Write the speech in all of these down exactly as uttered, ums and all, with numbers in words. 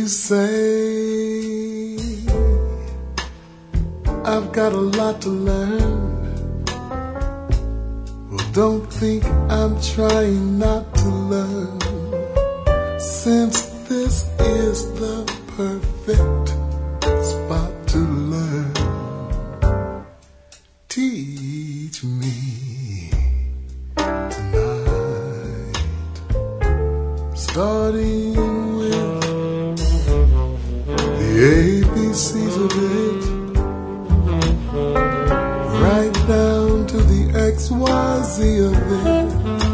You say I've got a lot to learn. Well, don't think I'm trying not to learn, since this is the perfect spot to learn. Teach me tonight, starting the A B C's of it, right down to the X Y Z of it.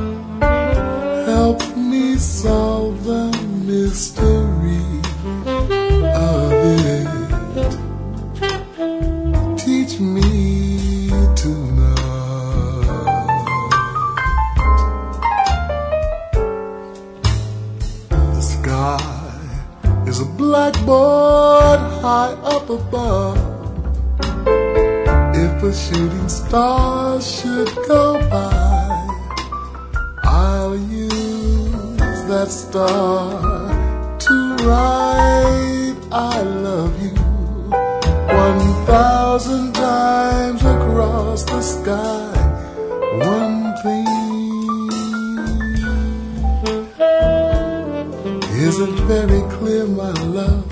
Help me solve the mystery of it. Teach me tonight. The sky is a blackboard high up above. If a shooting star should go by, I'll use that star to write I love you one thousand times across the sky. One thing isn't very clear, my love.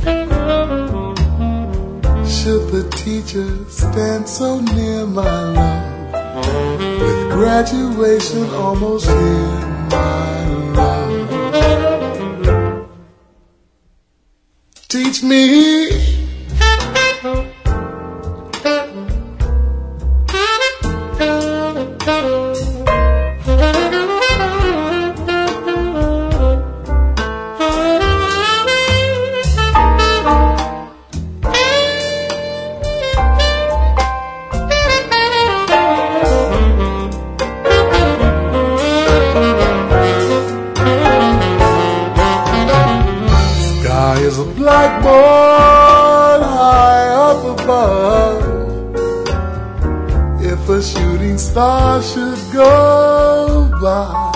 Should the teacher stand so near, my love, with graduation almost here, my love. Teach me is a blackboard high up above. If a shooting star should go by,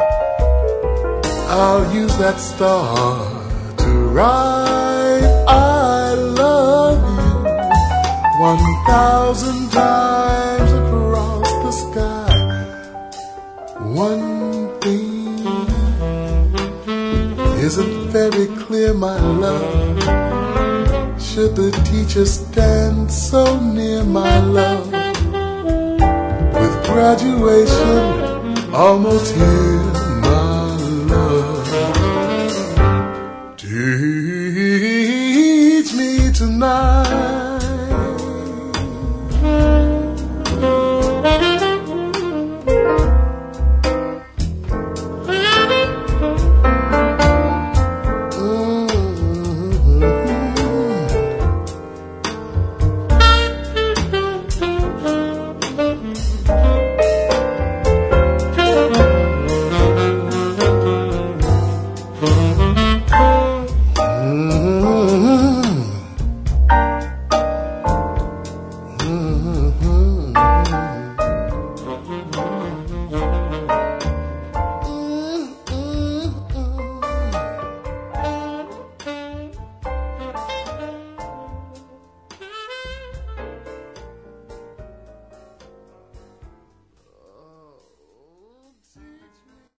I'll use that star to write I love you one thousand times across the sky. One thing isn't very clear, my love. Should the teacher stand so near, my love, with graduation almost here,